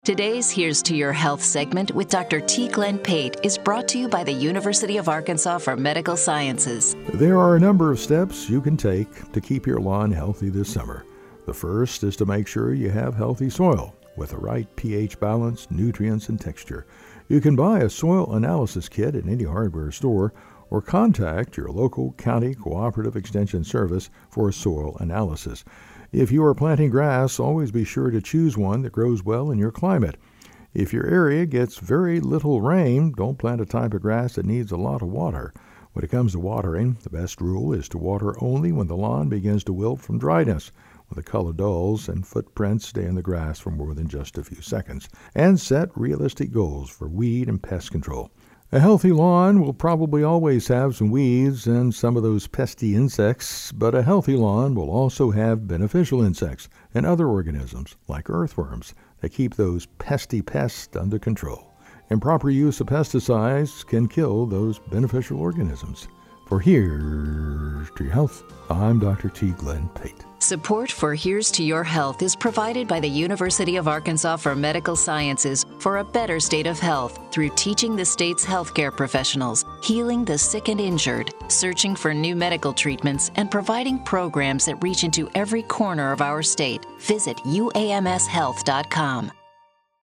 Today's Here's to Your Health segment with Dr. T. Glenn Pate is brought to you by the University of Arkansas for Medical Sciences. There are a number of steps you can take to keep your lawn healthy this summer. The first is to make sure you have healthy soil with the right pH balance, nutrients, and texture. You can buy a soil analysis kit at any hardware store or contact your local county cooperative extension service for a soil analysis. If you are planting grass, always be sure to choose one that grows well in your climate. If your area gets very little rain, don't plant a type of grass that needs a lot of water. When it comes to watering, the best rule is to water only when the lawn begins to wilt from dryness, when the color dulls and footprints stay in the grass for more than just a few seconds. And set realistic goals for weed and pest control. A healthy lawn will probably always have some weeds and some of those pesky insects, but a healthy lawn will also have beneficial insects and other organisms, like earthworms, that keep those pesky pests under control. Improper use of pesticides can kill those beneficial organisms. For Here's to Your Health, I'm Dr. T. Glenn Pate. Support for Here's to Your Health is provided by the University of Arkansas for Medical Sciences for a better state of health through teaching the state's healthcare professionals, healing the sick and injured, searching for new medical treatments, and providing programs that reach into every corner of our state. Visit uamshealth.com.